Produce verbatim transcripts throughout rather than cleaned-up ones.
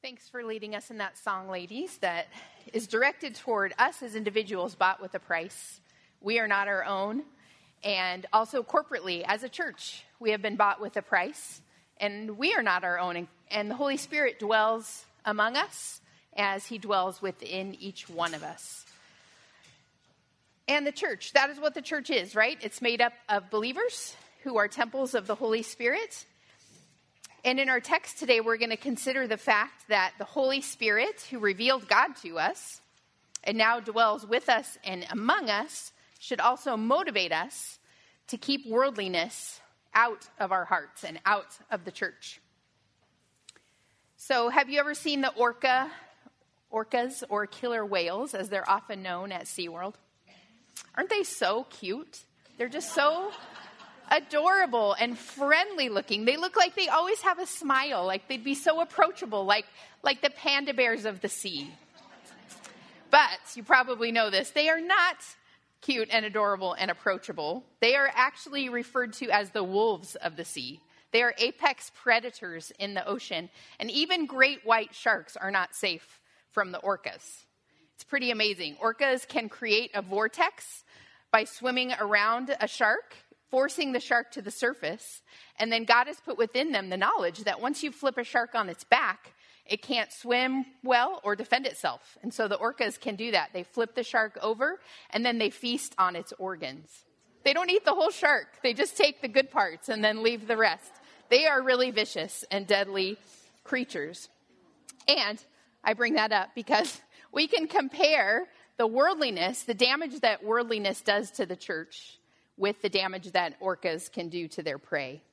Thanks for leading us in that song, ladies, that is directed toward us as individuals bought with a price. We are not our own. And also corporately, as a church, we have been bought with a price. And we are not our own. And the Holy Spirit dwells among us as he dwells within each one of us. And the church, that is what the church is, right? It's made up of believers who are temples of the Holy Spirit. And in our text today, we're going to consider the fact that the Holy Spirit, who revealed God to us and now dwells with us and among us, should also motivate us to keep worldliness out of our hearts and out of the church. So have you ever seen the orca, orcas or killer whales, as they're often known at SeaWorld? Aren't they so cute? They're just so adorable and friendly looking. They look like they always have a smile, like they'd be so approachable, like, like the panda bears of the sea. But you probably know this. They are not cute and adorable and approachable. They are actually referred to as the wolves of the sea. They are apex predators in the ocean, and even great white sharks are not safe from the orcas. It's pretty amazing. Orcas can create a vortex by swimming around a shark, forcing the shark to the surface, and then God has put within them the knowledge that once you flip a shark on its back, it can't swim well or defend itself. And so the orcas can do that. They flip the shark over, and then they feast on its organs. They don't eat the whole shark. They just take the good parts and then leave the rest. They are really vicious and deadly creatures. And I bring that up because we can compare the worldliness, the damage that worldliness does to the church, with the damage that orcas can do to their prey.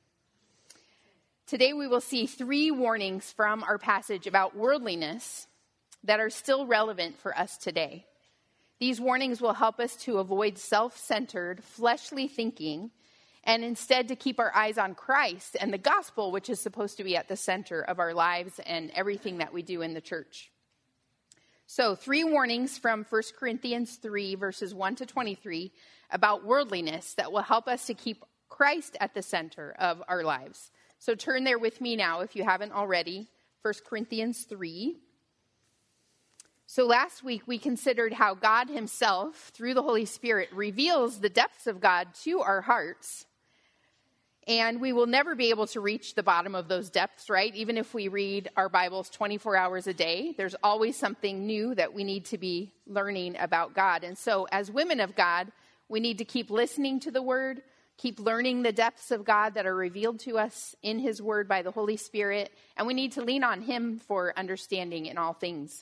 Today we will see three warnings from our passage about worldliness that are still relevant for us today. These warnings will help us to avoid self-centered, fleshly thinking, and instead to keep our eyes on Christ and the gospel, which is supposed to be at the center of our lives and everything that we do in the church. So, three warnings from First Corinthians three, verses one to twenty-three, about worldliness that will help us to keep Christ at the center of our lives. So turn there with me now, if you haven't already, First Corinthians three. So last week we considered how God himself, through the Holy Spirit, reveals the depths of God to our hearts. And we will never be able to reach the bottom of those depths, right? Even if we read our Bibles twenty-four hours a day, there's always something new that we need to be learning about God. And so as women of God, we need to keep listening to the Word, keep learning the depths of God that are revealed to us in his Word by the Holy Spirit, and we need to lean on him for understanding in all things.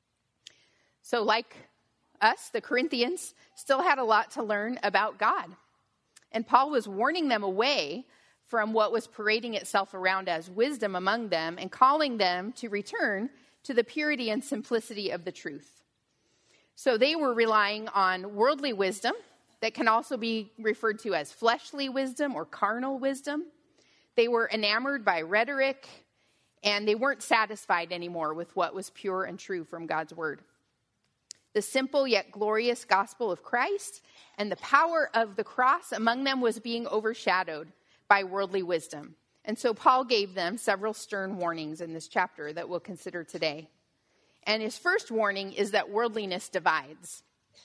So like us, the Corinthians still had a lot to learn about God. And Paul was warning them away from what was parading itself around as wisdom among them and calling them to return to the purity and simplicity of the truth. So they were relying on worldly wisdom that can also be referred to as fleshly wisdom or carnal wisdom. They were enamored by rhetoric, and they weren't satisfied anymore with what was pure and true from God's word. The simple yet glorious gospel of Christ and the power of the cross among them was being overshadowed by worldly wisdom. And so Paul gave them several stern warnings in this chapter that we'll consider today. And his first warning is that worldliness divides.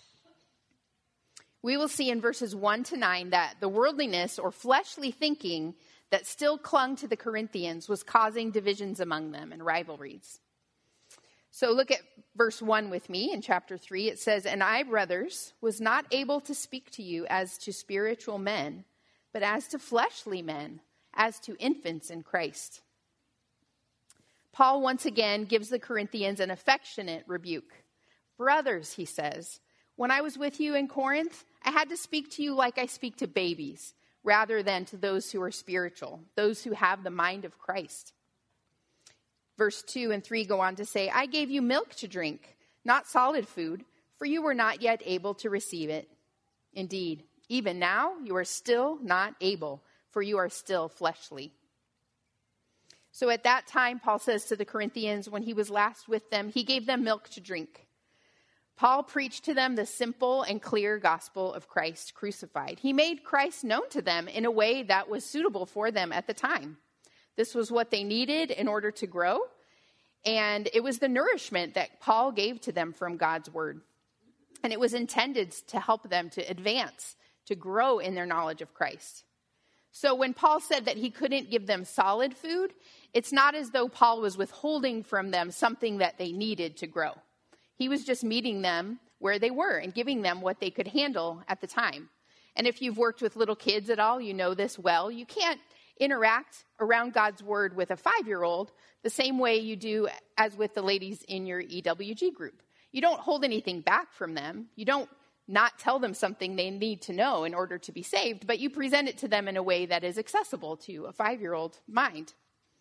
We will see in verses one to nine that the worldliness or fleshly thinking that still clung to the Corinthians was causing divisions among them and rivalries. So look at verse one with me in chapter three. It says, "And I, brothers, was not able to speak to you as to spiritual men, but as to fleshly men, as to infants in Christ." Paul once again gives the Corinthians an affectionate rebuke. "Brothers," he says, "when I was with you in Corinth, I had to speak to you like I speak to babies, rather than to those who are spiritual, those who have the mind of Christ." Verse two and three go on to say, "I gave you milk to drink, not solid food, for you were not yet able to receive it. Indeed, even now you are still not able, for you are still fleshly." So at that time, Paul says to the Corinthians, when he was last with them, he gave them milk to drink. Paul preached to them the simple and clear gospel of Christ crucified. He made Christ known to them in a way that was suitable for them at the time. This was what they needed in order to grow, And it was the nourishment that Paul gave to them from God's word. And it was intended to help them to advance, to grow in their knowledge of Christ. So when Paul said that he couldn't give them solid food, it's not as though Paul was withholding from them something that they needed to grow. He was just meeting them where they were and giving them what they could handle at the time. And if you've worked with little kids at all, you know this well. You can't interact around God's word with a five-year-old the same way you do as with the ladies in your E W G group. You don't hold anything back from them. You don't not tell them something they need to know in order to be saved, but you present it to them in a way that is accessible to a five-year-old mind.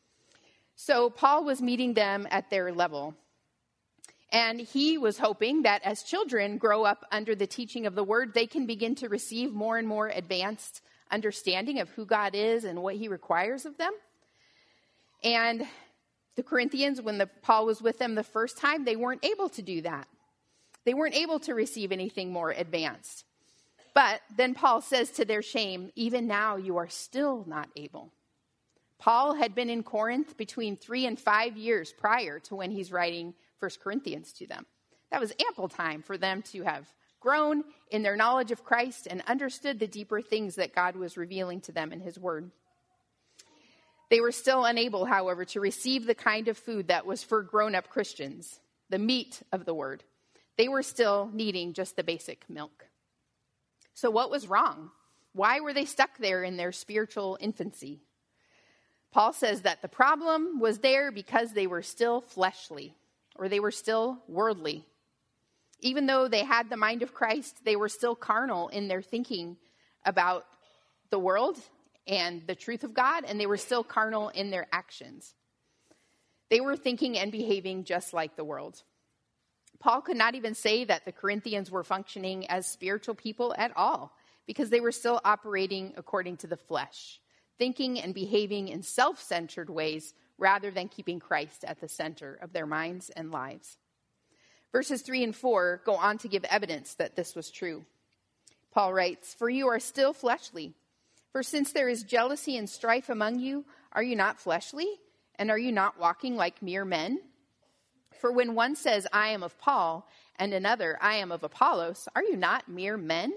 So Paul was meeting them at their level. And he was hoping that as children grow up under the teaching of the word, they can begin to receive more and more advanced understanding of who God is and what he requires of them. And the Corinthians, when the, Paul was with them the first time, they weren't able to do that. They weren't able to receive anything more advanced. But then Paul says to their shame, even now you are still not able. Paul had been in Corinth between three and five years prior to when he's writing First Corinthians to them. That was ample time for them to have grown in their knowledge of Christ and understood the deeper things that God was revealing to them in his word. They were still unable, however, to receive the kind of food that was for grown-up Christians, the meat of the word. They were still needing just the basic milk. So what was wrong? Why were they stuck there in their spiritual infancy? Paul says that the problem was there because they were still fleshly, or they were still worldly. Even though they had the mind of Christ, they were still carnal in their thinking about the world and the truth of God, and they were still carnal in their actions. They were thinking and behaving just like the world. Paul could not even say that the Corinthians were functioning as spiritual people at all, because they were still operating according to the flesh, thinking and behaving in self-centered ways rather than keeping Christ at the center of their minds and lives. Verses three and four go on to give evidence that this was true. Paul writes, "For you are still fleshly. For since there is jealousy and strife among you, are you not fleshly? And are you not walking like mere men? For when one says, 'I am of Paul,' and another, 'I am of Apollos,' are you not mere men?"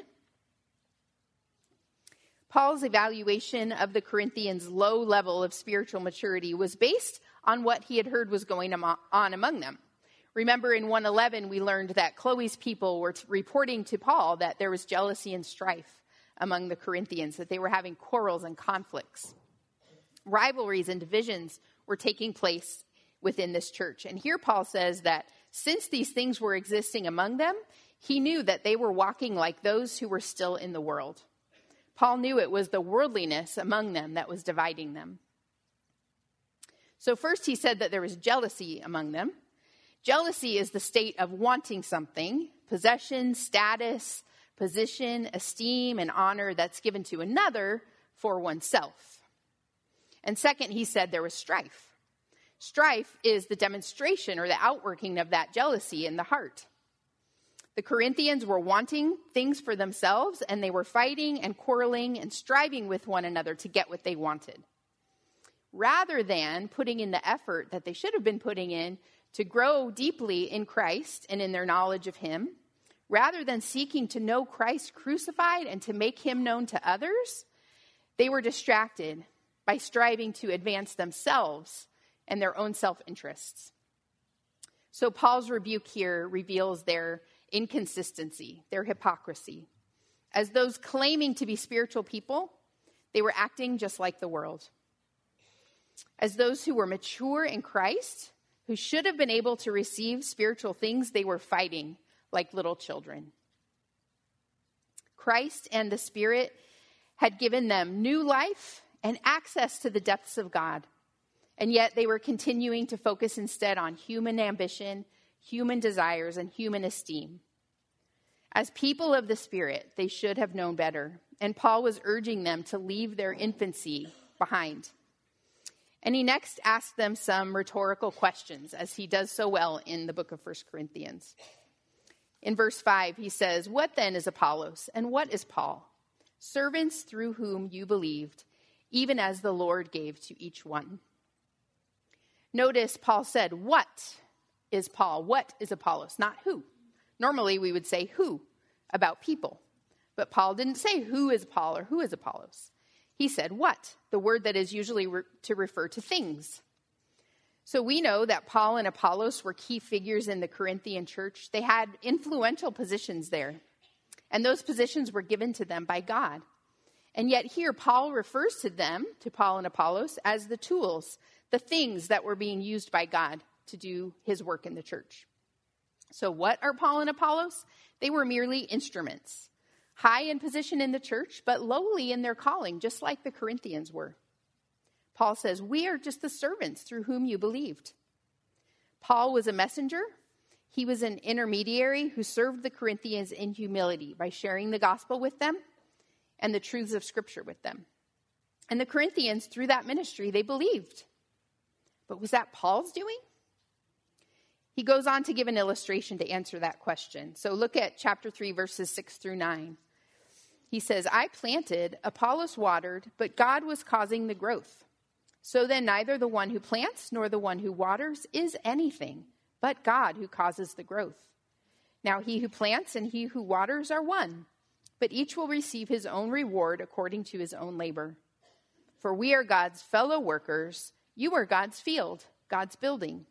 Paul's evaluation of the Corinthians' low level of spiritual maturity was based on what he had heard was going on among them. Remember in one eleven, we learned that Chloe's people were t- reporting to Paul that there was jealousy and strife among the Corinthians, that they were having quarrels and conflicts. Rivalries and divisions were taking place within this church. And here Paul says that since these things were existing among them, he knew that they were walking like those who were still in the world. Paul knew it was the worldliness among them that was dividing them. So first he said that there was jealousy among them. Jealousy is the state of wanting something, possession, status, position, esteem, and honor that's given to another for oneself. And second, he said there was strife. Strife is the demonstration or the outworking of that jealousy in the heart. The Corinthians were wanting things for themselves, and they were fighting and quarreling and striving with one another to get what they wanted, rather than putting in the effort that they should have been putting in to grow deeply in Christ and in their knowledge of him. Rather than seeking to know Christ crucified and to make him known to others, they were distracted by striving to advance themselves and their own self-interests. So Paul's rebuke here reveals their inconsistency, their hypocrisy. As those claiming to be spiritual people, they were acting just like the world. As those who were mature in Christ, who should have been able to receive spiritual things, they were fighting like little children. Christ and the Spirit had given them new life and access to the depths of God. And yet they were continuing to focus instead on human ambition, human desires, and human esteem. As people of the Spirit, they should have known better. And Paul was urging them to leave their infancy behind. And he next asked them some rhetorical questions, as he does so well in the book of First Corinthians. In verse five, he says, "What then is Apollos, and what is Paul? Servants through whom you believed, even as the Lord gave to each one." Notice Paul said, what is Paul? What is Apollos? Not who. Normally we would say who about people. But Paul didn't say who is Paul or who is Apollos. He said what, the word that is usually re- to refer to things. So we know that Paul and Apollos were key figures in the Corinthian church. They had influential positions there, and those positions were given to them by God. And yet here Paul refers to them, to Paul and Apollos, as the tools, the things that were being used by God to do his work in the church. So what are Paul and Apollos? They were merely instruments, high in position in the church, but lowly in their calling, just like the Corinthians were. Paul says, we are just the servants through whom you believed. Paul was a messenger. He was an intermediary who served the Corinthians in humility by sharing the gospel with them and the truths of Scripture with them. And the Corinthians, through that ministry, they believed. But was that Paul's doing? He goes on to give an illustration to answer that question. So look at chapter three, verses six through nine. He says, I planted, Apollos watered, but God was causing the growth. So then neither the one who plants nor the one who waters is anything, but God who causes the growth. Now he who plants and he who waters are one, but each will receive his own reward according to his own labor. For we are God's fellow workers. You are God's field, God's building.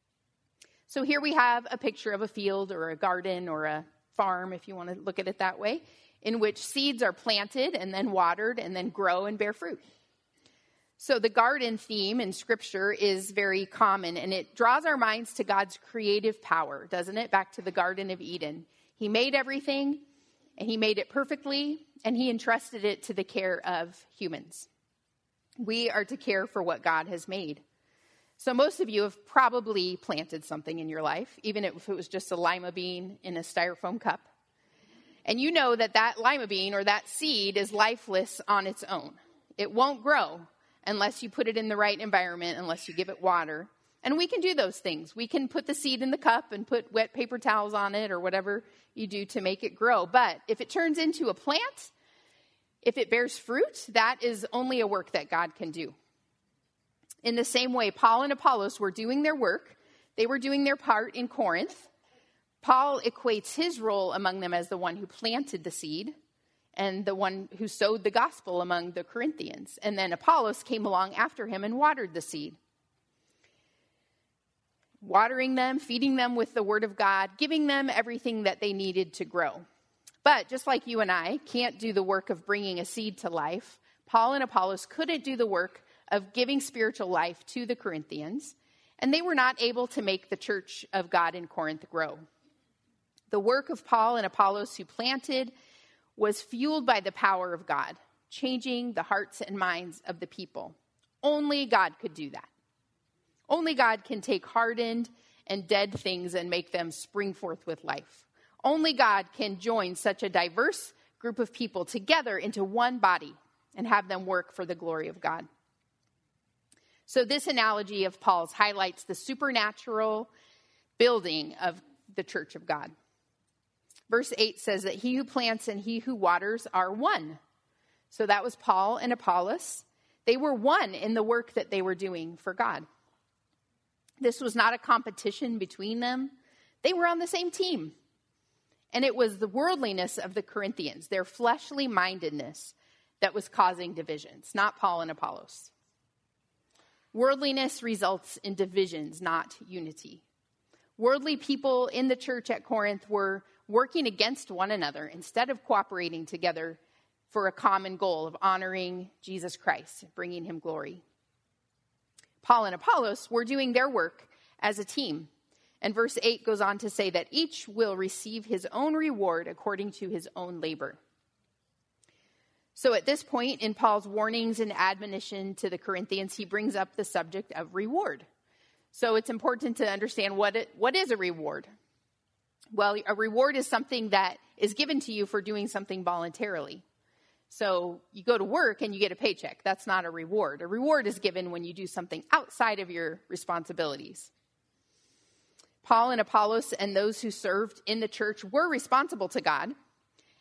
So here we have a picture of a field or a garden or a farm, if you want to look at it that way, in which seeds are planted and then watered and then grow and bear fruit. So the garden theme in Scripture is very common, and it draws our minds to God's creative power, doesn't it? Back to the Garden of Eden. He made everything, and he made it perfectly, and he entrusted it to the care of humans. We are to care for what God has made. So most of you have probably planted something in your life, even if it was just a lima bean in a styrofoam cup. And you know that that lima bean or that seed is lifeless on its own. It won't grow unless you put it in the right environment, unless you give it water. And we can do those things. We can put the seed in the cup and put wet paper towels on it or whatever you do to make it grow. But if it turns into a plant, if it bears fruit, that is only a work that God can do. In the same way, Paul and Apollos were doing their work. They were doing their part in Corinth. Paul equates his role among them as the one who planted the seed and the one who sowed the gospel among the Corinthians. And then Apollos came along after him and watered the seed, watering them, feeding them with the word of God, giving them everything that they needed to grow. But just like you and I can't do the work of bringing a seed to life, Paul and Apollos couldn't do the work of giving spiritual life to the Corinthians, and they were not able to make the church of God in Corinth grow. The work of Paul and Apollos who planted was fueled by the power of God, changing the hearts and minds of the people. Only God could do that. Only God can take hardened and dead things and make them spring forth with life. Only God can join such a diverse group of people together into one body and have them work for the glory of God. So this analogy of Paul's highlights the supernatural building of the church of God. Verse eight says that he who plants and he who waters are one. So that was Paul and Apollos. They were one in the work that they were doing for God. This was not a competition between them. They were on the same team. And it was the worldliness of the Corinthians, their fleshly mindedness, that was causing divisions, not Paul and Apollos. Worldliness results in divisions, not unity. Worldly people in the church at Corinth were working against one another instead of cooperating together for a common goal of honoring Jesus Christ, bringing him glory. Paul and Apollos were doing their work as a team. And verse eight goes on to say that each will receive his own reward according to his own labor. So at this point in Paul's warnings and admonition to the Corinthians, he brings up the subject of reward. So it's important to understand what it, what is a reward. Well, a reward is something that is given to you for doing something voluntarily. So you go to work and you get a paycheck. That's not a reward. A reward is given when you do something outside of your responsibilities. Paul and Apollos and those who served in the church were responsible to God,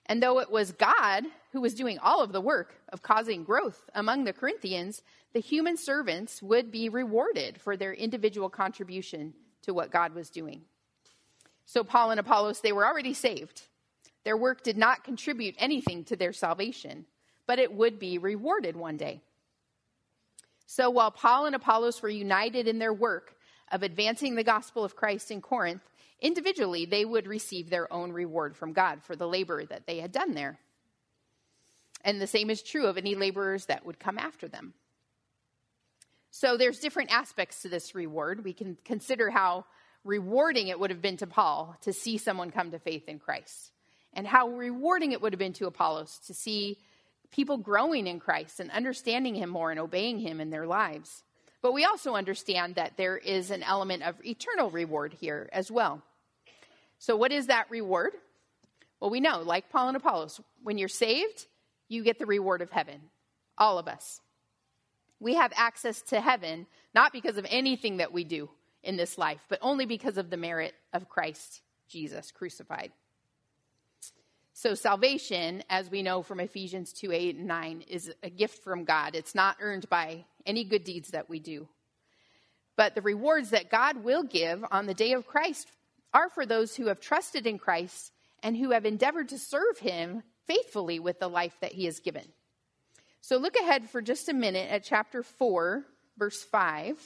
And though it was God who was doing all of the work of causing growth among the Corinthians, the human servants would be rewarded for their individual contribution to what God was doing. So Paul and Apollos, they were already saved. Their work did not contribute anything to their salvation, but it would be rewarded one day. So while Paul and Apollos were united in their work of advancing the gospel of Christ in Corinth, individually they would receive their own reward from God for the labor that they had done there. And the same is true of any laborers that would come after them. So there's different aspects to this reward. We can consider how rewarding it would have been to Paul to see someone come to faith in Christ, and how rewarding it would have been to Apollos to see people growing in Christ and understanding him more and obeying him in their lives. But we also understand that there is an element of eternal reward here as well. So what is that reward? Well, we know, like Paul and Apollos, when you're saved, you get the reward of heaven. All of us. We have access to heaven, not because of anything that we do in this life, but only because of the merit of Christ Jesus crucified. So salvation, as we know from Ephesians two, eight, and nine, is a gift from God. It's not earned by any good deeds that we do. But the rewards that God will give on the day of Christ are for those who have trusted in Christ and who have endeavored to serve him faithfully with the life that he has given. So look ahead for just a minute at chapter four, verse five.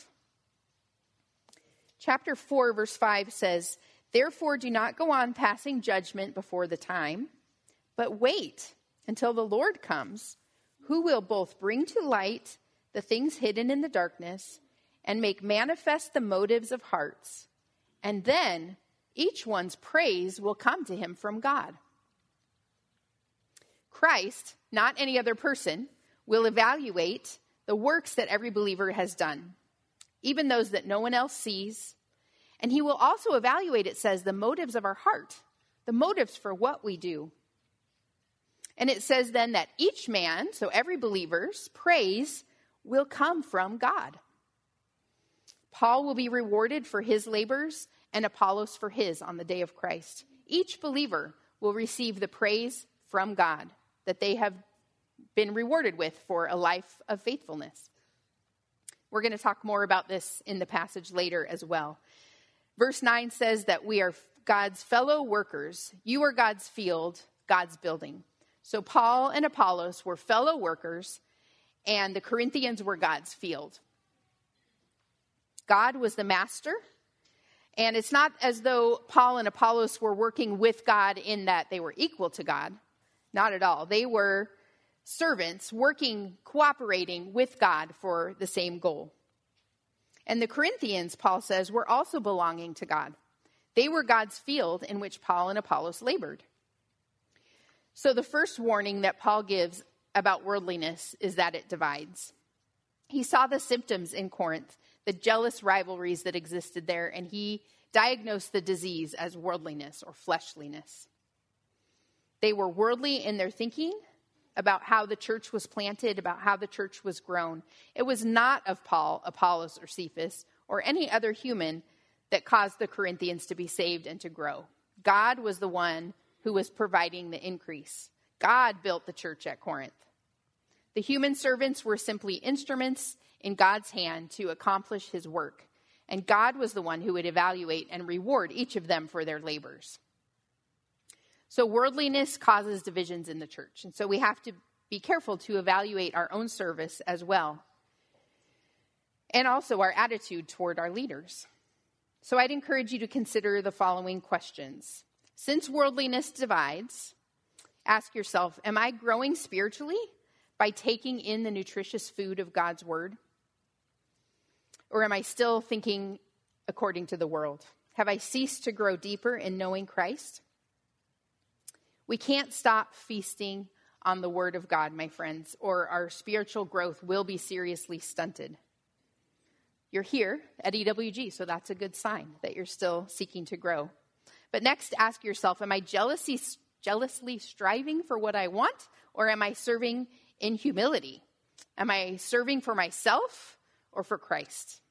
Chapter four, verse five says, "Therefore do not go on passing judgment before the time, but wait until the Lord comes, who will both bring to light the things hidden in the darkness and make manifest the motives of hearts. And then each one's praise will come to him from God." Christ, not any other person, will evaluate the works that every believer has done, even those that no one else sees. And he will also evaluate, it says, the motives of our heart, the motives for what we do. And it says then that each man, so every believer's praise, will come from God. Paul will be rewarded for his labors and Apollos for his on the day of Christ. Each believer will receive the praise from God that they have been rewarded with for a life of faithfulness. We're going to talk more about this in the passage later as well. Verse nine says that we are God's fellow workers. You are God's field, God's building. So Paul and Apollos were fellow workers, and the Corinthians were God's field. God was the master, and it's not as though Paul and Apollos were working with God in that they were equal to God. Not at all. They were servants working, cooperating with God for the same goal. And the Corinthians, Paul says, were also belonging to God. They were God's field in which Paul and Apollos labored. So the first warning that Paul gives about worldliness is that it divides. He saw the symptoms in Corinth, the jealous rivalries that existed there, and he diagnosed the disease as worldliness or fleshliness. They were worldly in their thinking about how the church was planted, about how the church was grown. It was not of Paul, Apollos, or Cephas, or any other human that caused the Corinthians to be saved and to grow. God was the one who was providing the increase. God built the church at Corinth. The human servants were simply instruments in God's hand to accomplish his work, and God was the one who would evaluate and reward each of them for their labors. So worldliness causes divisions in the church, and so we have to be careful to evaluate our own service as well, and also our attitude toward our leaders. So I'd encourage you to consider the following questions. Since worldliness divides, ask yourself, am I growing spiritually by taking in the nutritious food of God's word? Or am I still thinking according to the world? Have I ceased to grow deeper in knowing Christ? We can't stop feasting on the word of God, my friends, or our spiritual growth will be seriously stunted. You're here at E W G, so that's a good sign that you're still seeking to grow. But next, ask yourself, am I jealously, jealously striving for what I want, or am I serving in humility? Am I serving for myself or for Christ?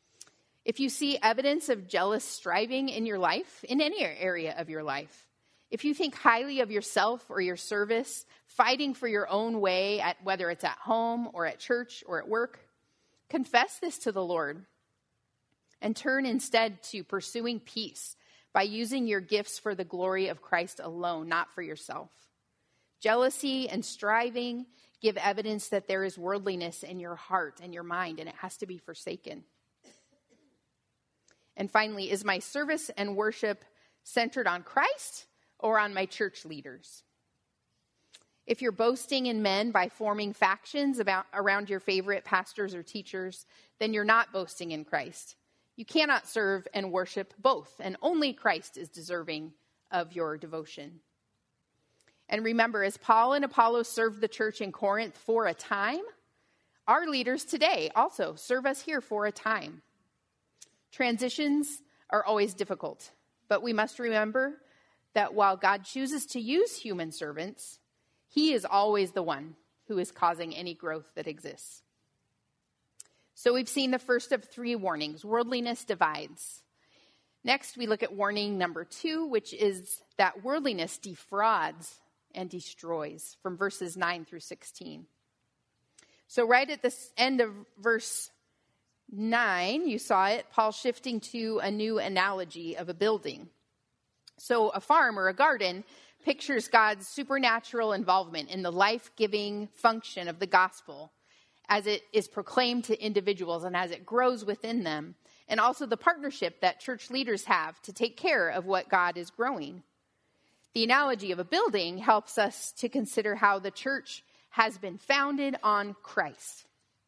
If you see evidence of jealous striving in your life, in any area of your life, If you think highly of yourself or your service, fighting for your own way, at whether it's at home or at church or at work, confess this to the Lord and turn instead to pursuing peace by using your gifts for the glory of Christ alone, not for yourself. Jealousy and striving give evidence that there is worldliness in your heart and your mind, and it has to be forsaken. And finally, is my service and worship centered on Christ or on my church leaders? If you're boasting in men by forming factions about, around your favorite pastors or teachers, then you're not boasting in Christ. You cannot serve and worship both, and only Christ is deserving of your devotion. And remember, as Paul and Apollos served the church in Corinth for a time, our leaders today also serve us here for a time. Transitions are always difficult, but we must remember that while God chooses to use human servants, he is always the one who is causing any growth that exists. So we've seen the first of three warnings, worldliness divides. Next, we look at warning number two, which is that worldliness defrauds and destroys, from verses nine through sixteen. So right at the end of verse nine, you saw it, Paul shifting to a new analogy of a building. So a farm or a garden pictures God's supernatural involvement in the life-giving function of the gospel as it is proclaimed to individuals and as it grows within them, and also the partnership that church leaders have to take care of what God is growing. The analogy of a building helps us to consider how the church has been founded on Christ,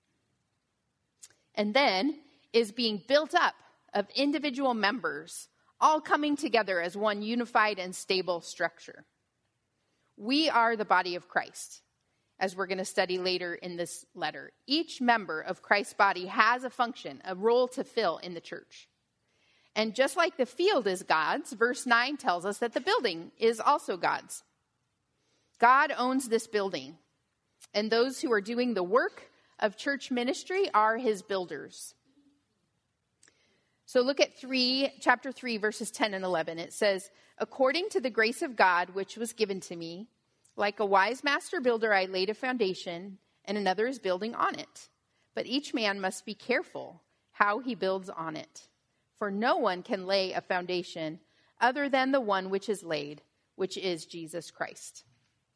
and then is being built up of individual members, all coming together as one unified and stable structure. We are the body of Christ, as we're going to study later in this letter. Each member of Christ's body has a function, a role to fill in the church. And just like the field is God's, verse nine tells us that the building is also God's. God owns this building, and those who are doing the work of church ministry are his builders. So look at three, chapter three, verses ten and eleven. It says, according to the grace of God, which was given to me, like a wise master builder, I laid a foundation, and another is building on it. But each man must be careful how he builds on it. For no one can lay a foundation other than the one which is laid, which is Jesus Christ.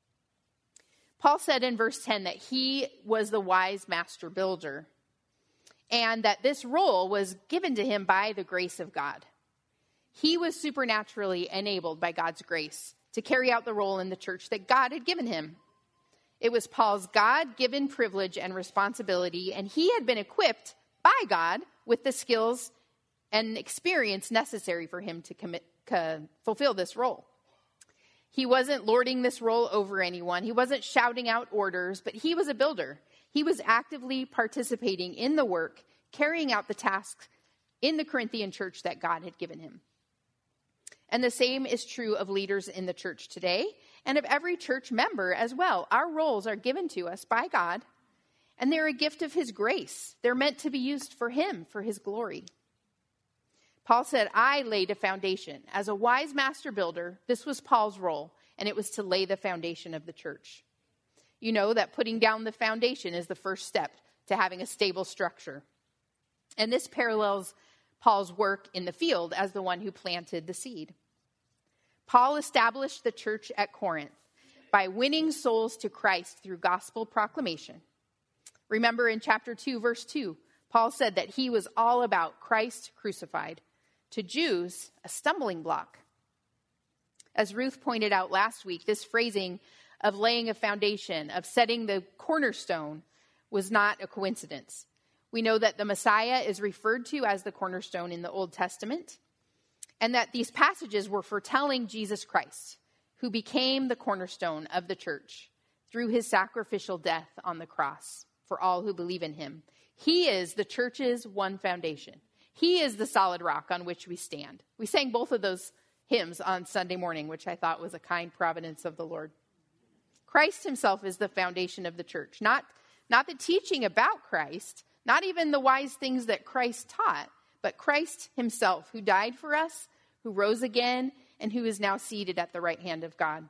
Paul said in verse ten that he was the wise master builder, and that this role was given to him by the grace of God. He was supernaturally enabled by God's grace to carry out the role in the church that God had given him. It was Paul's God-given privilege and responsibility, and he had been equipped by God with the skills and experience necessary for him to commit, uh, fulfill this role. He wasn't lording this role over anyone. He wasn't shouting out orders, but he was a builder. He was actively participating in the work, carrying out the tasks in the Corinthian church that God had given him. And the same is true of leaders in the church today and of every church member as well. Our roles are given to us by God, and they're a gift of his grace. They're meant to be used for him, for his glory. Paul said, I laid a foundation. As a wise master builder, this was Paul's role, and it was to lay the foundation of the church. You know that putting down the foundation is the first step to having a stable structure. And this parallels Paul's work in the field as the one who planted the seed. Paul established the church at Corinth by winning souls to Christ through gospel proclamation. Remember in chapter two, verse two, Paul said that he was all about Christ crucified. To Jews, a stumbling block. As Ruth pointed out last week, this phrasing of laying a foundation, of setting the cornerstone, was not a coincidence. We know that the Messiah is referred to as the cornerstone in the Old Testament, and that these passages were foretelling Jesus Christ, who became the cornerstone of the church through his sacrificial death on the cross for all who believe in him. He is the church's one foundation. He is the solid rock on which we stand. We sang both of those hymns on Sunday morning, which I thought was a kind providence of the Lord. Christ himself is the foundation of the church, not, not the teaching about Christ, not even the wise things that Christ taught, but Christ himself, who died for us, who rose again, and who is now seated at the right hand of God.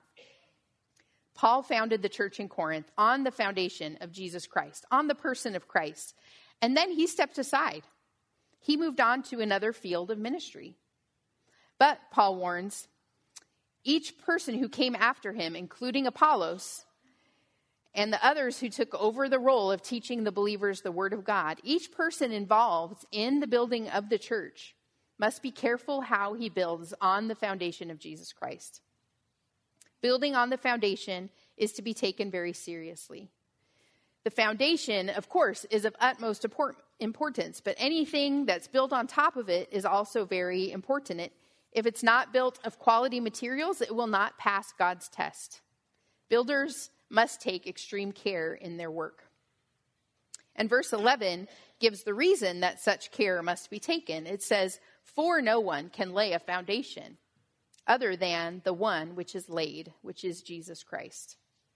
Paul founded the church in Corinth on the foundation of Jesus Christ, on the person of Christ. And then he stepped aside. He moved on to another field of ministry. But, Paul warns, each person who came after him, including Apollos and the others who took over the role of teaching the believers the word of God, each person involved in the building of the church must be careful how he builds on the foundation of Jesus Christ. Building on the foundation is to be taken very seriously. The foundation, of course, is of utmost importance, but anything that's built on top of it is also very important. It, if it's not built of quality materials, it will not pass God's test. Builders must take extreme care in their work. And verse eleven gives the reason that such care must be taken. It says, "For no one can lay a foundation other than the one which is laid, which is Jesus Christ."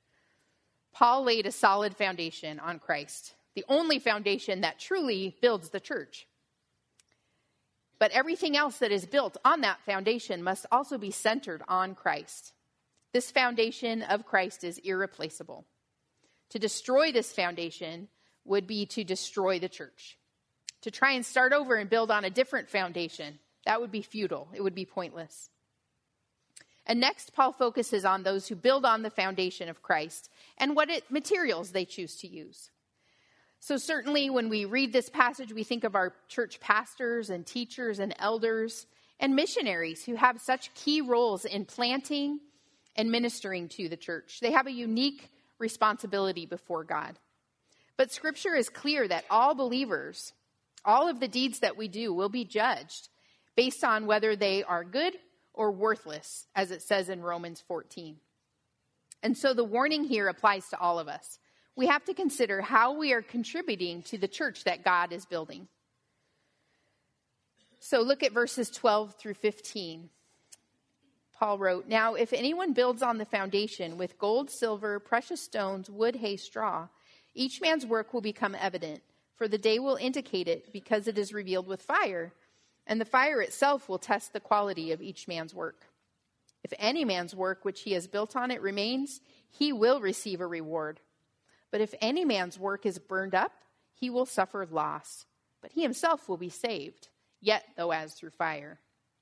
Paul laid a solid foundation on Christ, the only foundation that truly builds the church. But everything else that is built on that foundation must also be centered on Christ. This foundation of Christ is irreplaceable. To destroy this foundation would be to destroy the church. To try and start over and build on a different foundation, that would be futile. It would be pointless. And next, Paul focuses on those who build on the foundation of Christ and what it, materials they choose to use. So certainly when we read this passage, we think of our church pastors and teachers and elders and missionaries who have such key roles in planting and ministering to the church. They have a unique responsibility before God. But Scripture is clear that all believers, all of the deeds that we do will be judged based on whether they are good or worthless, as it says in Romans fourteen. And so the warning here applies to all of us. We have to consider how we are contributing to the church that God is building. So look at verses twelve through fifteen. Paul wrote, "Now if anyone builds on the foundation with gold, silver, precious stones, wood, hay, straw, each man's work will become evident, for the day will indicate it, because it is revealed with fire. And the fire itself will test the quality of each man's work. If any man's work which he has built on it remains, he will receive a reward. But if any man's work is burned up, he will suffer loss. But he himself will be saved, yet though as through fire."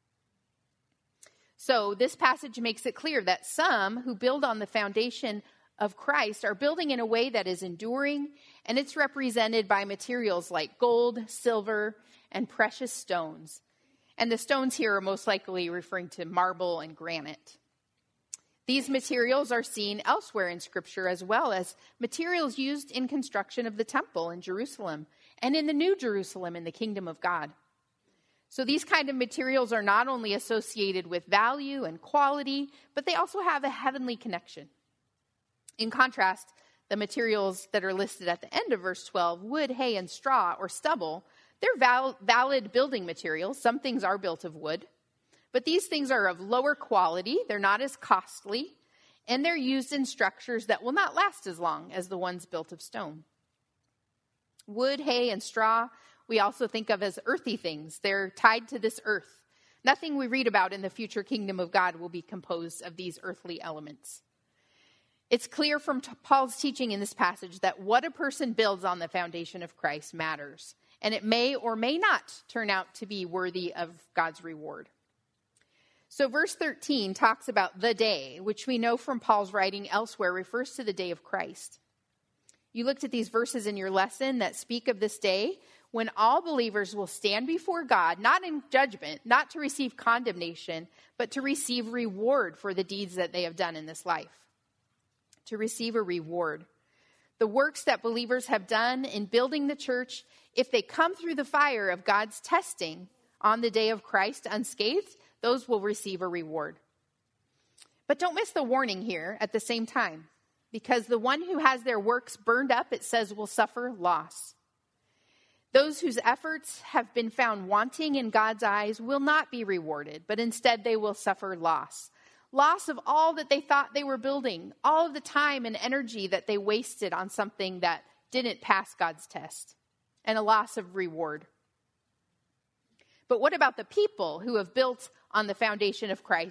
So this passage makes it clear that some who build on the foundation of Christ are building in a way that is enduring, and it's represented by materials like gold, silver, and precious stones. And the stones here are most likely referring to marble and granite. These materials are seen elsewhere in Scripture, as well as materials used in construction of the temple in Jerusalem and in the New Jerusalem in the kingdom of God. So these kind of materials are not only associated with value and quality, but they also have a heavenly connection. In contrast, the materials that are listed at the end of verse twelve, wood, hay, and straw, or stubble, they're val- valid building materials. Some things are built of wood, but these things are of lower quality. They're not as costly, and they're used in structures that will not last as long as the ones built of stone. Wood, hay, and straw, we also think of as earthy things. They're tied to this earth. Nothing we read about in the future kingdom of God will be composed of these earthly elements. It's clear from t- Paul's teaching in this passage that what a person builds on the foundation of Christ matters, and it may or may not turn out to be worthy of God's reward. So verse thirteen talks about the day, which we know from Paul's writing elsewhere refers to the day of Christ. You looked at these verses in your lesson that speak of this day when all believers will stand before God, not in judgment, not to receive condemnation, but to receive reward for the deeds that they have done in this life. To receive a reward. The works that believers have done in building the church, if they come through the fire of God's testing on the day of Christ unscathed, those will receive a reward. But don't miss the warning here at the same time, because the one who has their works burned up, it says, will suffer loss. Those whose efforts have been found wanting in God's eyes will not be rewarded, but instead they will suffer loss. Loss of all that they thought they were building, all of the time and energy that they wasted on something that didn't pass God's test, and a loss of reward. But what about the people who have built on the foundation of Christ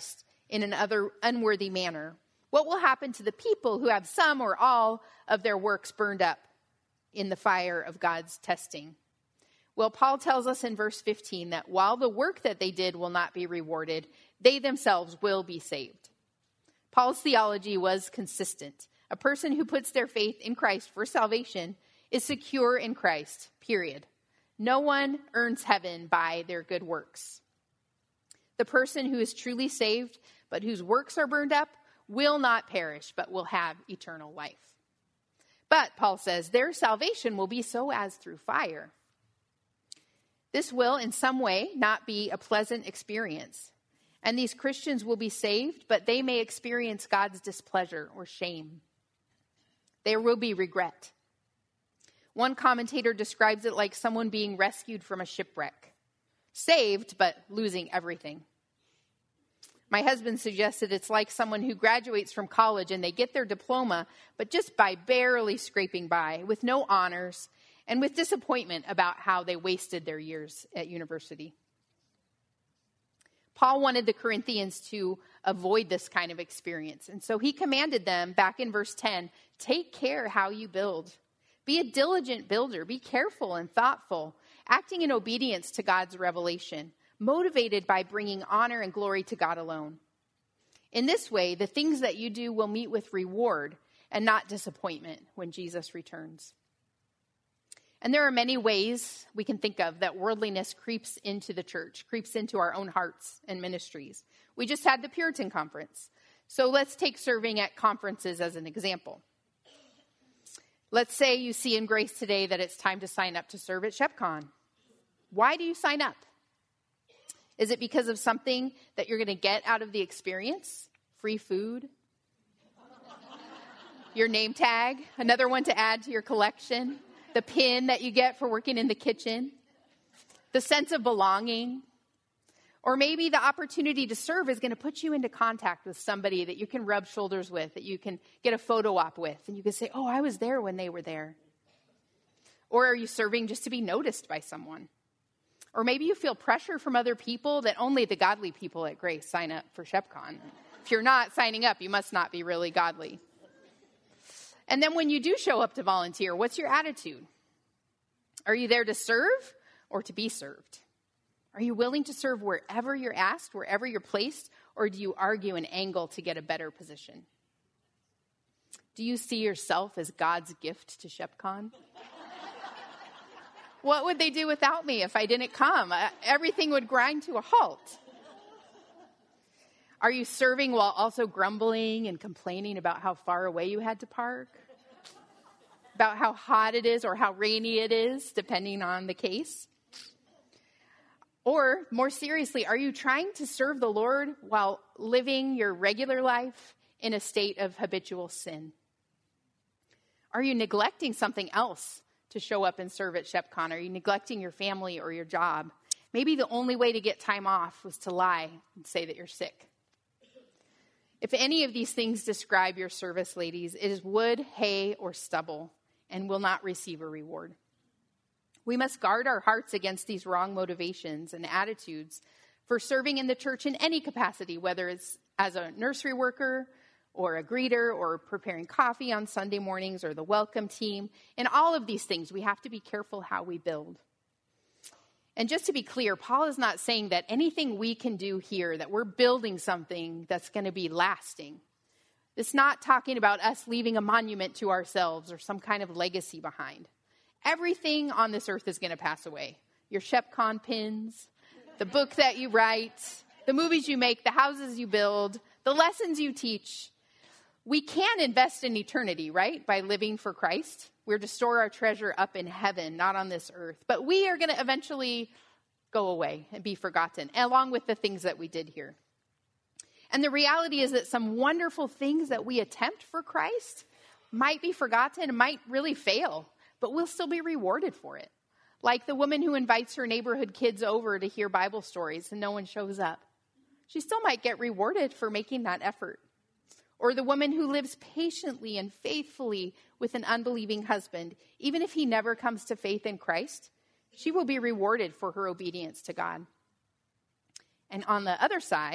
in an other unworthy manner? What will happen to the people who have some or all of their works burned up in the fire of God's testing? Well, Paul tells us in verse fifteen that while the work that they did will not be rewarded, they themselves will be saved. Paul's theology was consistent. A person who puts their faith in Christ for salvation is secure in Christ, period. No one earns heaven by their good works. The person who is truly saved, but whose works are burned up, will not perish, but will have eternal life. But, Paul says, their salvation will be so as through fire. This will, in some way, not be a pleasant experience. And these Christians will be saved, but they may experience God's displeasure or shame. There will be regret. One commentator describes it like someone being rescued from a shipwreck. Saved, but losing everything. My husband suggested it's like someone who graduates from college and they get their diploma, but just by barely scraping by, with no honors, and with disappointment about how they wasted their years at university. Paul wanted the Corinthians to avoid this kind of experience, and so he commanded them, back in verse ten, take care how you build. Be a diligent builder. Be careful and thoughtful, acting in obedience to God's revelation, motivated by bringing honor and glory to God alone. In this way, the things that you do will meet with reward and not disappointment when Jesus returns. And there are many ways we can think of that worldliness creeps into the church, creeps into our own hearts and ministries. We just had the Puritan Conference. So let's take serving at conferences as an example. Let's say you see in Grace today that it's time to sign up to serve at ShepCon. Why do you sign up? Is it because of something that you're going to get out of the experience? Free food? Your name tag? Another one to add to your collection? The pin that you get for working in the kitchen? The sense of belonging? Or maybe the opportunity to serve is going to put you into contact with somebody that you can rub shoulders with, that you can get a photo op with, and you can say, oh, I was there when they were there. Or are you serving just to be noticed by someone? Or maybe you feel pressure from other people that only the godly people at Grace sign up for ShepCon. If you're not signing up, you must not be really godly. And then when you do show up to volunteer, what's your attitude? Are you there to serve or to be served? Are you willing to serve wherever you're asked, wherever you're placed, or do you argue and angle to get a better position? Do you see yourself as God's gift to ShepCon? What would they do without me if I didn't come? Uh, everything would grind to a halt. Are you serving while also grumbling and complaining about how far away you had to park? About how hot it is or how rainy it is, depending on the case? Or, more seriously, are you trying to serve the Lord while living your regular life in a state of habitual sin? Are you neglecting something else to show up and serve at ShepCon? Are you neglecting your family or your job? Maybe the only way to get time off was to lie and say that you're sick. If any of these things describe your service, ladies, it is wood, hay, or stubble, and will not receive a reward. We must guard our hearts against these wrong motivations and attitudes for serving in the church in any capacity, whether it's as a nursery worker or a greeter or preparing coffee on Sunday mornings or the welcome team. In all of these things, we have to be careful how we build. And just to be clear, Paul is not saying that anything we can do here, that we're building something that's going to be lasting. It's not talking about us leaving a monument to ourselves or some kind of legacy behind. Everything on this earth is going to pass away. Your ShepCon pins, the book that you write, the movies you make, the houses you build, the lessons you teach. We can invest in eternity, right? By living for Christ. We're to store our treasure up in heaven, not on this earth. But we are going to eventually go away and be forgotten, along with the things that we did here. And the reality is that some wonderful things that we attempt for Christ might be forgotten, might really fail, but we'll still be rewarded for it. Like the woman who invites her neighborhood kids over to hear Bible stories and no one shows up. She still might get rewarded for making that effort. Or the woman who lives patiently and faithfully with an unbelieving husband, even if he never comes to faith in Christ, she will be rewarded for her obedience to God. And on the other side,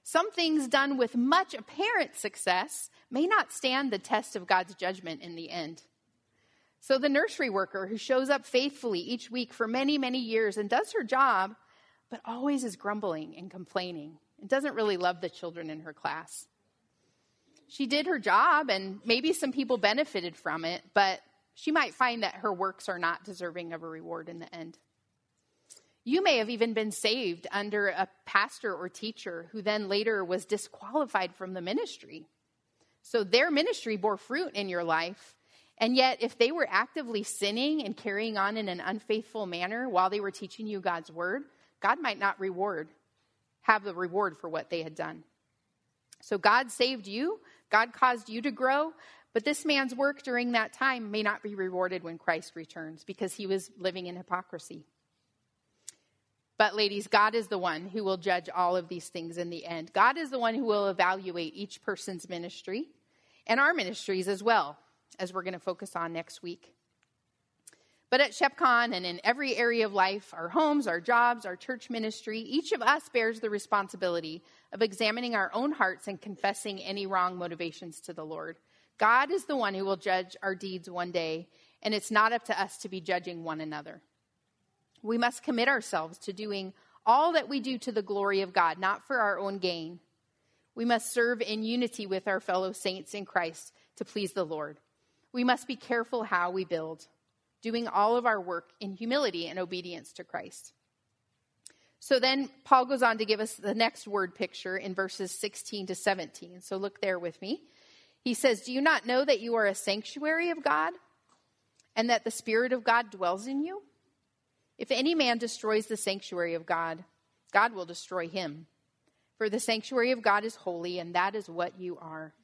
some things done with much apparent success may not stand the test of God's judgment in the end. So the nursery worker who shows up faithfully each week for many, many years and does her job, but always is grumbling and complaining and doesn't really love the children in her class. She did her job, and maybe some people benefited from it, but she might find that her works are not deserving of a reward in the end. You may have even been saved under a pastor or teacher who then later was disqualified from the ministry. So their ministry bore fruit in your life, and yet if they were actively sinning and carrying on in an unfaithful manner while they were teaching you God's word, God might not reward, have the reward for what they had done. So God saved you, God caused you to grow, but this man's work during that time may not be rewarded when Christ returns because he was living in hypocrisy. But ladies, God is the one who will judge all of these things in the end. God is the one who will evaluate each person's ministry and our ministries as well, as we're going to focus on next week. But at ShepCon and in every area of life, our homes, our jobs, our church ministry, each of us bears the responsibility of examining our own hearts and confessing any wrong motivations to the Lord. God is the one who will judge our deeds one day, and it's not up to us to be judging one another. We must commit ourselves to doing all that we do to the glory of God, not for our own gain. We must serve in unity with our fellow saints in Christ to please the Lord. We must be careful how we build, doing all of our work in humility and obedience to Christ. So then Paul goes on to give us the next word picture in verses sixteen to seventeen. So look there with me. He says, "Do you not know that you are a sanctuary of God and that the Spirit of God dwells in you? If any man destroys the sanctuary of God, God will destroy him. For the sanctuary of God is holy, and that is what you are."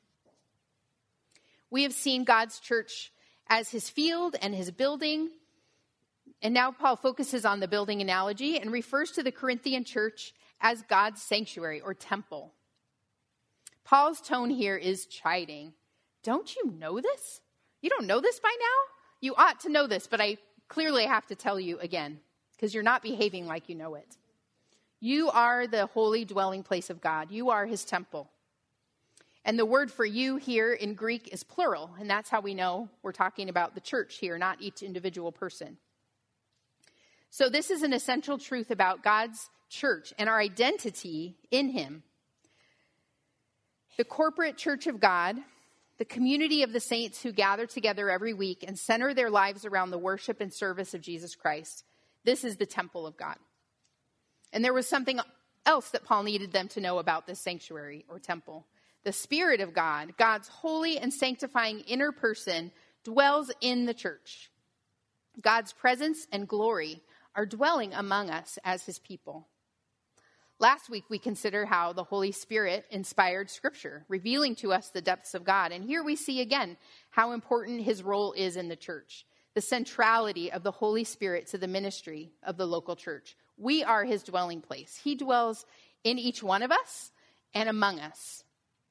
We have seen God's church as his field and his building. And now Paul focuses on the building analogy and refers to the Corinthian church as God's sanctuary or temple. Paul's tone here is chiding. Don't you know this? You don't know this by now? You ought to know this, but I clearly have to tell you again, because you're not behaving like you know it. You are the holy dwelling place of God. You are his temple. And the word for you here in Greek is plural, and that's how we know we're talking about the church here, not each individual person. So this is an essential truth about God's church and our identity in him. The corporate church of God, the community of the saints who gather together every week and center their lives around the worship and service of Jesus Christ, this is the temple of God. And there was something else that Paul needed them to know about this sanctuary or temple. The Spirit of God, God's holy and sanctifying inner person, dwells in the church. God's presence and glory are dwelling among us as his people. Last week, we considered how the Holy Spirit inspired Scripture, revealing to us the depths of God. And here we see again how important his role is in the church, the centrality of the Holy Spirit to the ministry of the local church. We are his dwelling place. He dwells in each one of us and among us.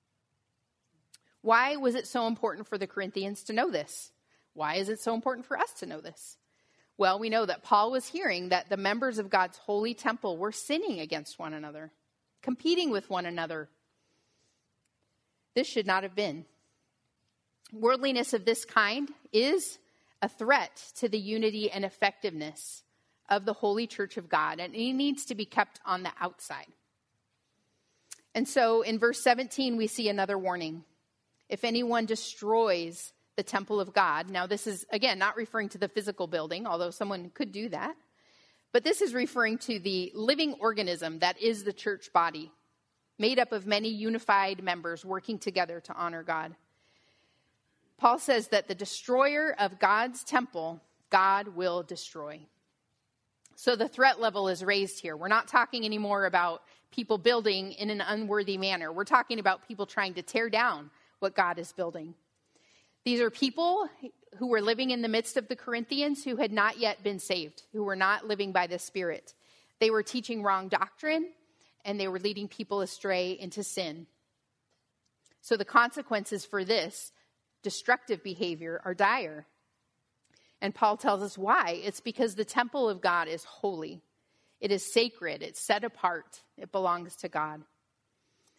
Why was it so important for the Corinthians to know this? Why is it so important for us to know this? Well, we know that Paul was hearing that the members of God's holy temple were sinning against one another, competing with one another. This should not have been. Worldliness of this kind is a threat to the unity and effectiveness of the holy church of God, and it needs to be kept on the outside. And so in verse seventeen, we see another warning. If anyone destroys the temple of God. Now, this is, again, not referring to the physical building, although someone could do that. But this is referring to the living organism that is the church body, made up of many unified members working together to honor God. Paul says that the destroyer of God's temple, God will destroy. So the threat level is raised here. We're not talking anymore about people building in an unworthy manner. We're talking about people trying to tear down what God is building. These are people who were living in the midst of the Corinthians who had not yet been saved, who were not living by the Spirit. They were teaching wrong doctrine, and they were leading people astray into sin. So the consequences for this destructive behavior are dire. And Paul tells us why. It's because the temple of God is holy. It is sacred. It's set apart. It belongs to God.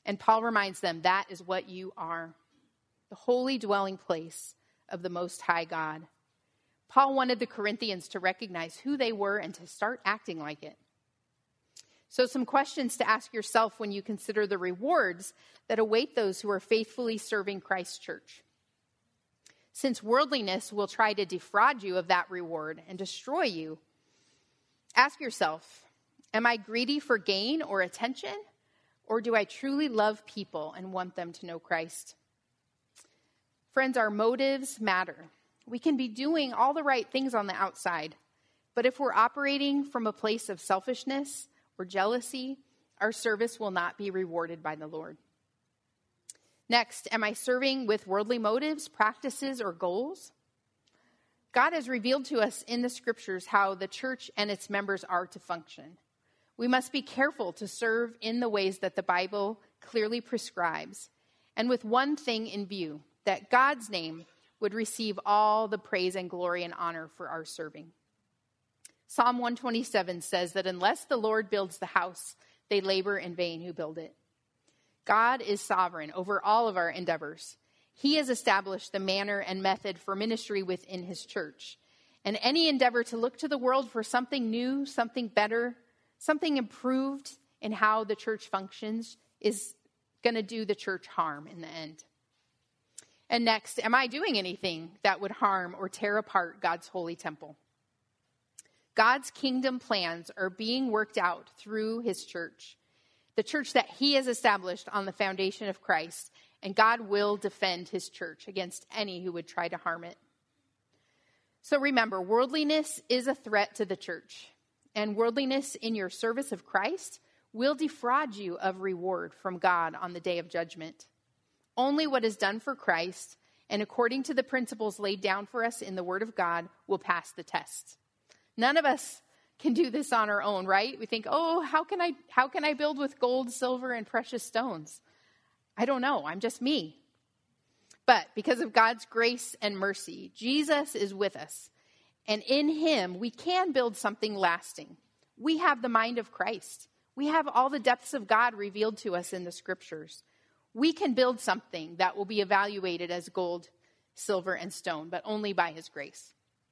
And Paul reminds them that is what you are, the holy dwelling place of the Most High God. Paul wanted the Corinthians to recognize who they were and to start acting like it. So some questions to ask yourself when you consider the rewards that await those who are faithfully serving Christ's church. Since worldliness will try to defraud you of that reward and destroy you, ask yourself, am I greedy for gain or attention, or do I truly love people and want them to know Christ? Friends, our motives matter. We can be doing all the right things on the outside, but if we're operating from a place of selfishness or jealousy, our service will not be rewarded by the Lord. Next, am I serving with worldly motives, practices, or goals? God has revealed to us in the scriptures how the church and its members are to function. We must be careful to serve in the ways that the Bible clearly prescribes, and with one thing in view, that God's name would receive all the praise and glory and honor for our serving. Psalm one twenty-seven says that unless the Lord builds the house, they labor in vain who build it. God is sovereign over all of our endeavors. He has established the manner and method for ministry within his church. And any endeavor to look to the world for something new, something better, something improved in how the church functions is going to do the church harm in the end. And next, am I doing anything that would harm or tear apart God's holy temple? God's kingdom plans are being worked out through his church, the church that he has established on the foundation of Christ, and God will defend his church against any who would try to harm it. So remember, worldliness is a threat to the church, and worldliness in your service of Christ will defraud you of reward from God on the day of judgment. Only what is done for Christ and according to the principles laid down for us in the Word of God will pass the test. None of us can do this on our own, right? We think, oh, how can I how can I build with gold, silver, and precious stones? I don't know. I'm just me. But because of God's grace and mercy, Jesus is with us. And in him, we can build something lasting. We have the mind of Christ. We have all the depths of God revealed to us in the scriptures. We can build something that will be evaluated as gold, silver, and stone, but only by his grace.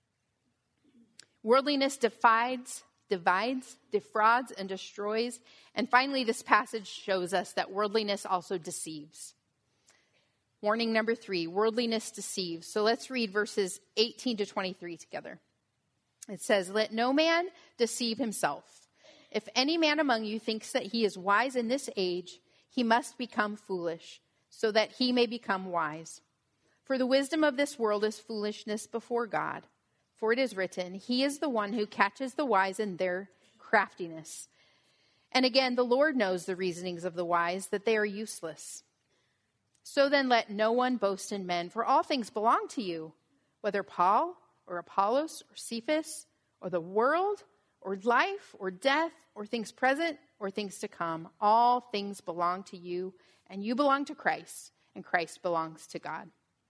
Worldliness divides, divides, defrauds, and destroys. And finally, this passage shows us that worldliness also deceives. Warning number three, worldliness deceives. So let's read verses eighteen to twenty-three together. It says, "Let no man deceive himself. If any man among you thinks that he is wise in this age, he must become foolish, so that he may become wise. For the wisdom of this world is foolishness before God. For it is written, he is the one who catches the wise in their craftiness. And again, the Lord knows the reasonings of the wise, that they are useless. So then let no one boast in men, for all things belong to you, whether Paul or Apollos or Cephas or the world or life or death or things present or things to come. All things belong to you, and you belong to Christ, and Christ belongs to God."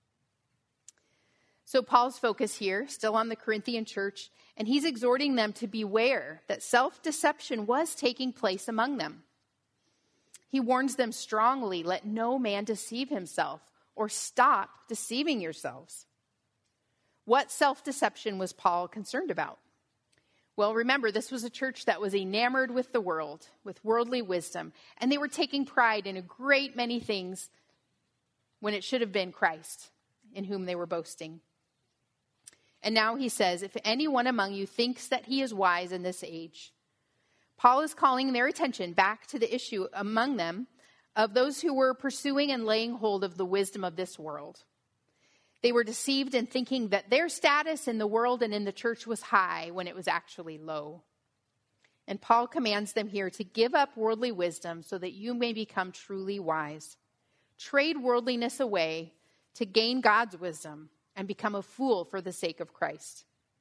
So Paul's focus here, still on the Corinthian church, and he's exhorting them to beware that self-deception was taking place among them. He warns them strongly, let no man deceive himself, or stop deceiving yourselves. What self-deception was Paul concerned about? Well, remember, this was a church that was enamored with the world, with worldly wisdom, and they were taking pride in a great many things when it should have been Christ in whom they were boasting. And now he says, if anyone among you thinks that he is wise in this age, Paul is calling their attention back to the issue among them of those who were pursuing and laying hold of the wisdom of this world. They were deceived in thinking that their status in the world and in the church was high when it was actually low. And Paul commands them here to give up worldly wisdom so that you may become truly wise. Trade worldliness away to gain God's wisdom and become a fool for the sake of Christ.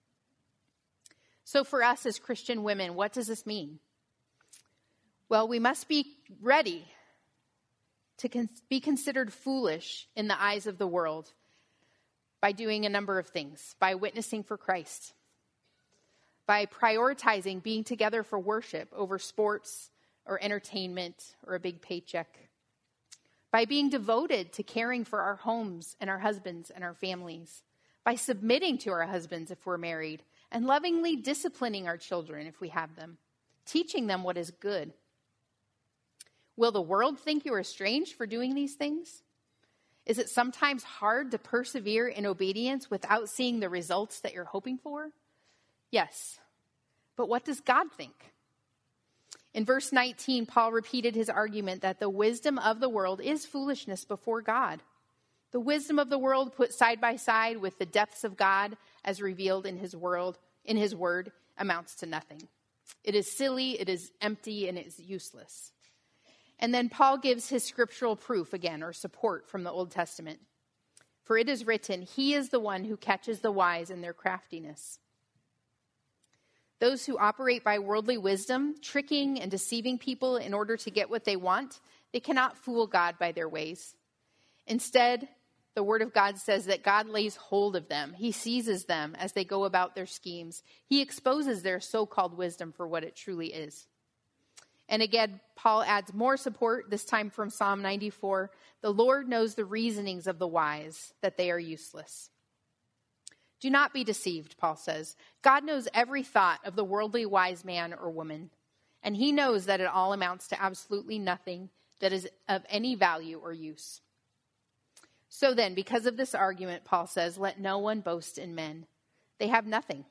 So for us as Christian women, what does this mean? Well, we must be ready to con- be considered foolish in the eyes of the world by doing a number of things, by witnessing for Christ, by prioritizing being together for worship over sports or entertainment or a big paycheck, by being devoted to caring for our homes and our husbands and our families, by submitting to our husbands if we're married, and lovingly disciplining our children if we have them, teaching them what is good. Will the world think you are strange for doing these things? Is it sometimes hard to persevere in obedience without seeing the results that you're hoping for? Yes. But what does God think? In verse nineteen, Paul repeated his argument that the wisdom of the world is foolishness before God. The wisdom of the world put side by side with the depths of God as revealed in his world, in his word, amounts to nothing. It is silly, it is empty, and it is useless. And then Paul gives his scriptural proof again, or support from the Old Testament. For it is written, he is the one who catches the wise in their craftiness. Those who operate by worldly wisdom, tricking and deceiving people in order to get what they want, they cannot fool God by their ways. Instead, the word of God says that God lays hold of them. He seizes them as they go about their schemes. He exposes their so-called wisdom for what it truly is. And again, Paul adds more support, this time from Psalm ninety-four. The Lord knows the reasonings of the wise, that they are useless. Do not be deceived, Paul says. God knows every thought of the worldly wise man or woman, and he knows that it all amounts to absolutely nothing that is of any value or use. So then, because of this argument, Paul says, let no one boast in men. They have nothing.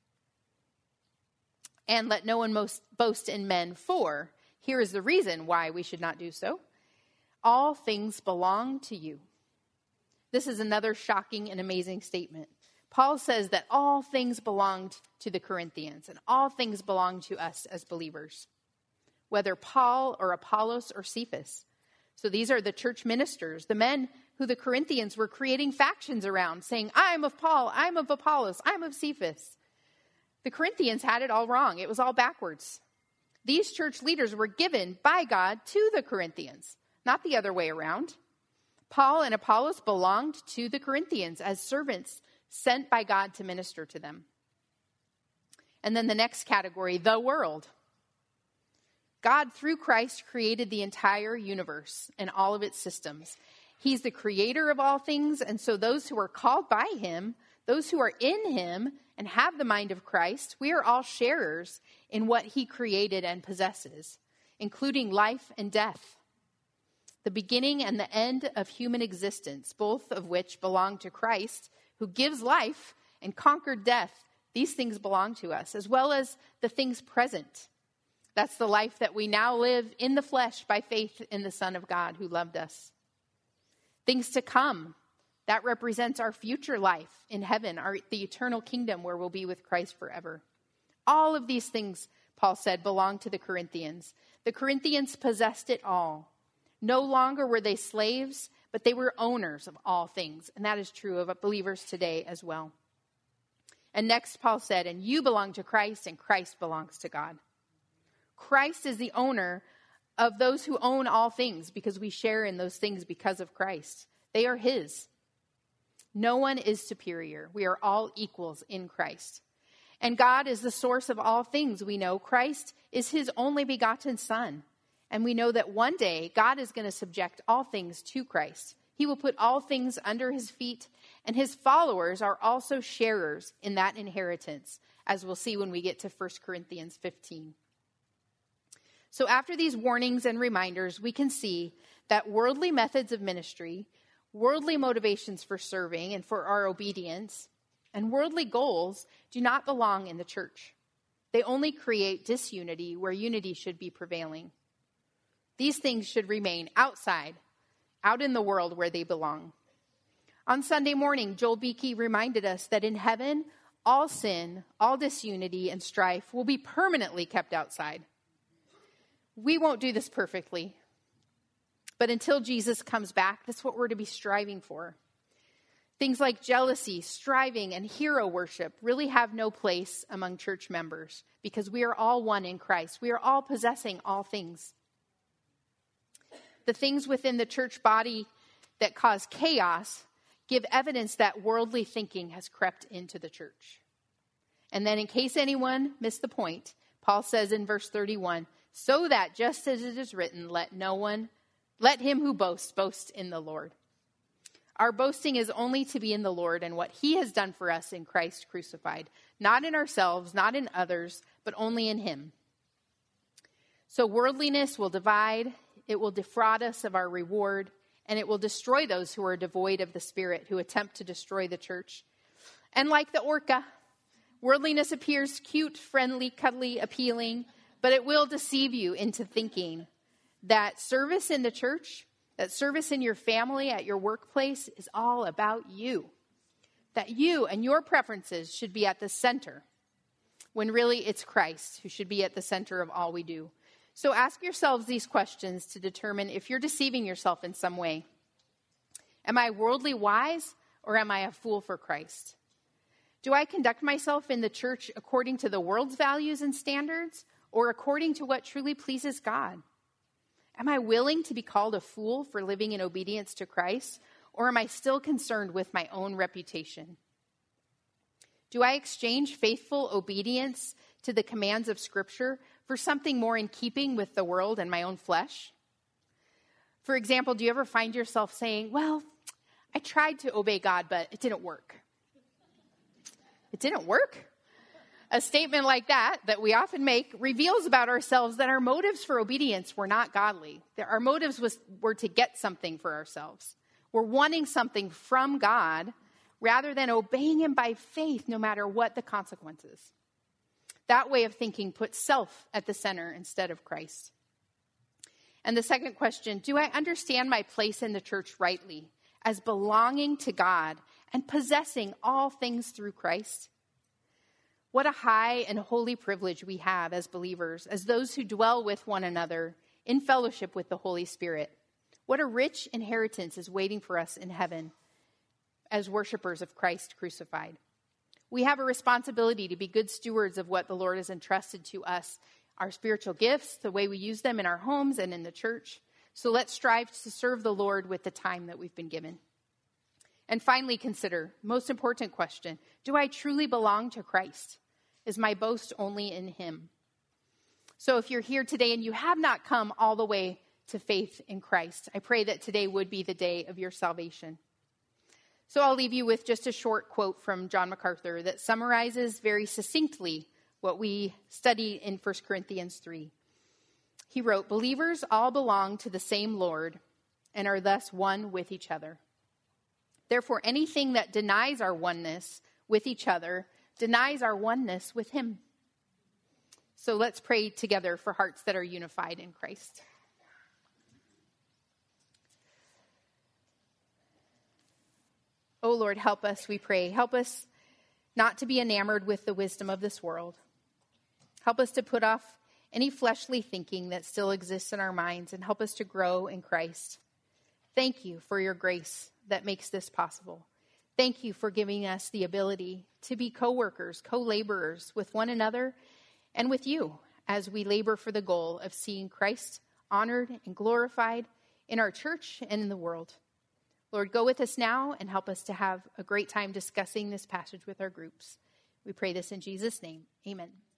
And let no one most boast in men, for here is the reason why we should not do so. All things belong to you. This is another shocking and amazing statement. Paul says that all things belonged to the Corinthians, and all things belong to us as believers, whether Paul or Apollos or Cephas. So these are the church ministers, the men who the Corinthians were creating factions around, saying, I'm of Paul, I'm of Apollos, I'm of Cephas. The Corinthians had it all wrong. It was all backwards. These church leaders were given by God to the Corinthians, not the other way around. Paul and Apollos belonged to the Corinthians as servants sent by God to minister to them. And then the next category, the world. God, through Christ, created the entire universe and all of its systems. He's the creator of all things, and so those who are called by him, those who are in him and have the mind of Christ, we are all sharers in what he created and possesses, including life and death, the beginning and the end of human existence, both of which belong to Christ, who gives life and conquered death. These things belong to us, as well as the things present. That's the life that we now live in the flesh by faith in the Son of God who loved us. Things to come, that represents our future life in heaven, our, the eternal kingdom where we'll be with Christ forever. All of these things, Paul said, belong to the Corinthians. The Corinthians possessed it all. No longer were they slaves, but they were owners of all things. And that is true of believers today as well. And next, Paul said, and you belong to Christ, and Christ belongs to God. Christ is the owner of those who own all things, because we share in those things because of Christ. They are his. No one is superior. We are all equals in Christ. And God is the source of all things. We know Christ is his only begotten Son. And we know that one day God is going to subject all things to Christ. He will put all things under his feet, and his followers are also sharers in that inheritance, as we'll see when we get to First Corinthians fifteen. So after these warnings and reminders, we can see that worldly methods of ministry, worldly motivations for serving and for our obedience, and worldly goals do not belong in the church. They only create disunity where unity should be prevailing. These things should remain outside, out in the world where they belong. On Sunday morning, Joel Beakey reminded us that in heaven, all sin, all disunity, and strife will be permanently kept outside. We won't do this perfectly, but until Jesus comes back, that's what we're to be striving for. Things like jealousy, striving, and hero worship really have no place among church members because we are all one in Christ. We are all possessing all things. The things within the church body that cause chaos give evidence that worldly thinking has crept into the church. And then in case anyone missed the point, Paul says in verse thirty-one, so that just as it is written, let no one Let him who boasts, boast in the Lord. Our boasting is only to be in the Lord and what he has done for us in Christ crucified, not in ourselves, not in others, but only in him. So worldliness will divide, it will defraud us of our reward, and it will destroy those who are devoid of the Spirit, who attempt to destroy the church. And like the orca, worldliness appears cute, friendly, cuddly, appealing, but it will deceive you into thinking that service in the church, that service in your family, at your workplace, is all about you. That you and your preferences should be at the center, when really it's Christ who should be at the center of all we do. So ask yourselves these questions to determine if you're deceiving yourself in some way. Am I worldly wise, or am I a fool for Christ? Do I conduct myself in the church according to the world's values and standards, or according to what truly pleases God? Am I willing to be called a fool for living in obedience to Christ, or am I still concerned with my own reputation? Do I exchange faithful obedience to the commands of Scripture for something more in keeping with the world and my own flesh? For example, do you ever find yourself saying, well, I tried to obey God, but it didn't work? It didn't work? A statement like that, that we often make, reveals about ourselves that our motives for obedience were not godly. That our motives was, were to get something for ourselves. We're wanting something from God rather than obeying him by faith, no matter what the consequences. That way of thinking puts self at the center instead of Christ. And the second question, do I understand my place in the church rightly as belonging to God and possessing all things through Christ? What a high and holy privilege we have as believers, as those who dwell with one another in fellowship with the Holy Spirit. What a rich inheritance is waiting for us in heaven as worshipers of Christ crucified. We have a responsibility to be good stewards of what the Lord has entrusted to us, our spiritual gifts, the way we use them in our homes and in the church. So let's strive to serve the Lord with the time that we've been given. And finally, consider, most important question, do I truly belong to Christ? Is my boast only in him? So if you're here today and you have not come all the way to faith in Christ, I pray that today would be the day of your salvation. So I'll leave you with just a short quote from John MacArthur that summarizes very succinctly what we study in First Corinthians three. He wrote, "Believers all belong to the same Lord and are thus one with each other. Therefore, anything that denies our oneness with each other denies our oneness with him." So let's pray together for hearts that are unified in Christ. Oh Lord, help us, we pray. Help us not to be enamored with the wisdom of this world. Help us to put off any fleshly thinking that still exists in our minds and help us to grow in Christ. Thank you for your grace that makes this possible. Thank you for giving us the ability to be co-workers, co-laborers with one another and with you as we labor for the goal of seeing Christ honored and glorified in our church and in the world. Lord, go with us now and help us to have a great time discussing this passage with our groups. We pray this in Jesus' name. Amen.